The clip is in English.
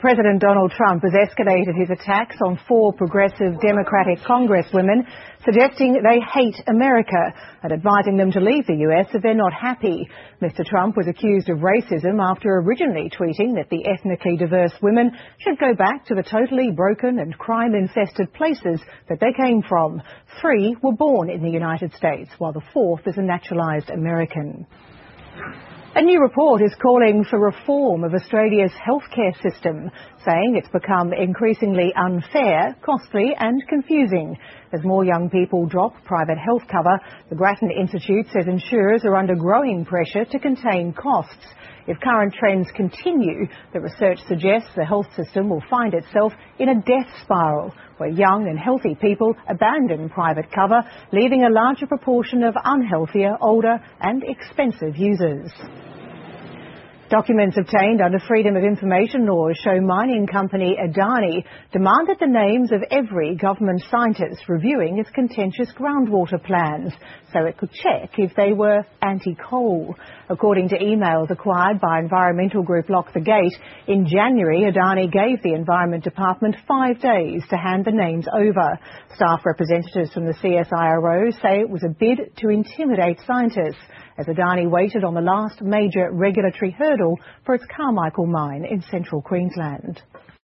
President Donald Trump has escalated his attacks on 4 progressive Democratic Congresswomen, suggesting they hate America and advising them to leave the US if they're not happy. Mr. Trump was accused of racism after originally tweeting that the ethnically diverse women should go back to the totally broken and crime-infested places that they came from. 3 were born in the United States, while the 4th is a naturalised American. A new report is calling for reform of Australia's healthcare system, saying it's become increasingly unfair, costly and confusing. As more young people drop private health cover, the Grattan Institute says insurers are under growing pressure to contain costs. If current trends continue, the research suggests the health system will find itself in a death spiral, where young and healthy people abandon private cover, leaving a larger proportion of unhealthier, older and expensive users. Documents obtained under Freedom of Information laws show mining company Adani demanded the names of every government scientist reviewing its contentious groundwater plans, so it could check if they were anti-coal. According to emails acquired by environmental group Lock the Gate, in January Adani gave the Environment Department 5 days to hand the names over. Staff representatives from the CSIRO say it was a bid to intimidate scientists, as Adani waited on the last major regulatory hurdle for its Carmichael mine in central Queensland.